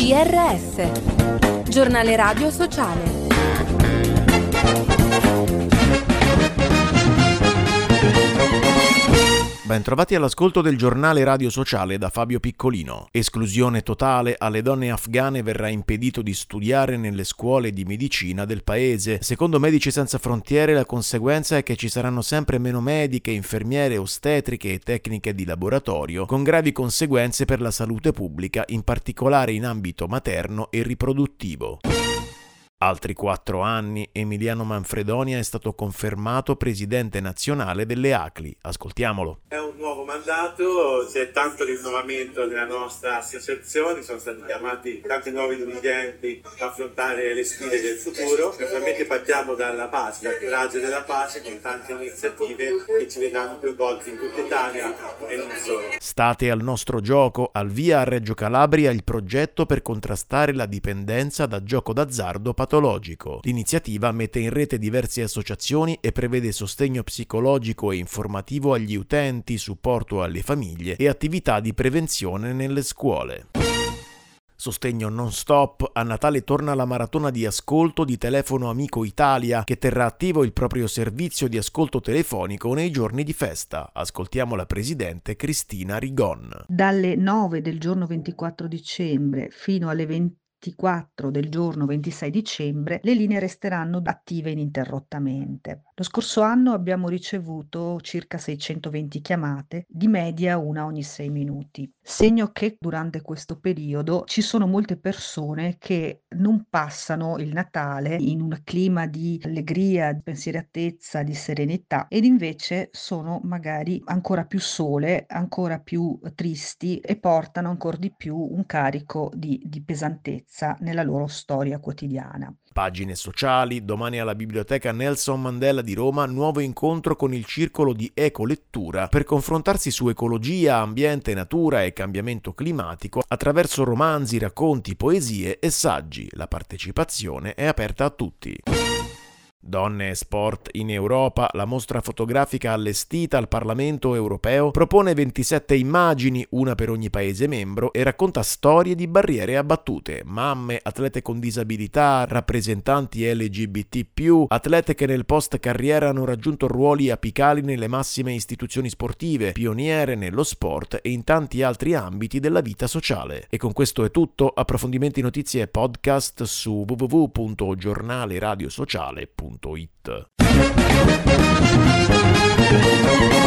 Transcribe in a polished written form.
GRS, Giornale Radio Sociale. Bentrovati all'ascolto del Giornale Radio Sociale da Fabio Piccolino. Esclusione totale: alle donne afghane verrà impedito di studiare nelle scuole di medicina del paese. Secondo Medici Senza Frontiere la conseguenza è che ci saranno sempre meno mediche, infermiere, ostetriche e tecniche di laboratorio, con gravi conseguenze per la salute pubblica, in particolare in ambito materno e riproduttivo. Altri 4 anni, Emiliano Manfredonia è stato confermato presidente nazionale delle ACLI. Ascoltiamolo. È un nuovo mandato, c'è tanto rinnovamento nella nostra associazione, sono stati chiamati tanti nuovi dirigenti a affrontare le sfide del futuro. Naturalmente partiamo dalla pace, dal coraggio della pace, con tante iniziative che ci vedranno coinvolti in tutta Italia e non solo. State al nostro gioco, al via a Reggio Calabria il progetto per contrastare la dipendenza da gioco d'azzardo patologico. L'iniziativa mette in rete diverse associazioni e prevede sostegno psicologico e informativo agli utenti, supporto alle famiglie e attività di prevenzione nelle scuole. Sostegno non stop: a Natale torna la maratona di ascolto di Telefono Amico Italia, che terrà attivo il proprio servizio di ascolto telefonico nei giorni di festa. Ascoltiamo la presidente Cristina Rigon. Dalle 9 del giorno 24 dicembre fino alle 24 del giorno 26 dicembre le linee resteranno attive ininterrottamente. Lo scorso anno abbiamo ricevuto circa 620 chiamate, di media una ogni 6 minuti. Segno che durante questo periodo ci sono molte persone che non passano il Natale in un clima di allegria, di pensieratezza, di serenità, ed invece sono magari ancora più sole, ancora più tristi e portano ancora di più un carico di pesantezza nella loro storia quotidiana. Pagine sociali: domani alla Biblioteca Nelson Mandela di Roma nuovo incontro con il Circolo di Ecolettura per confrontarsi su ecologia, ambiente, natura e cambiamento climatico attraverso romanzi, racconti, poesie e saggi. La partecipazione è aperta a tutti. Donne e sport in Europa: la mostra fotografica allestita al Parlamento europeo propone 27 immagini, una per ogni paese membro, e racconta storie di barriere abbattute: mamme, atlete con disabilità, rappresentanti LGBT+, atlete che nel post carriera hanno raggiunto ruoli apicali nelle massime istituzioni sportive, pioniere nello sport e in tanti altri ambiti della vita sociale. E con questo è tutto. Approfondimenti, notizie e podcast su www.giornaleradiosociale.it.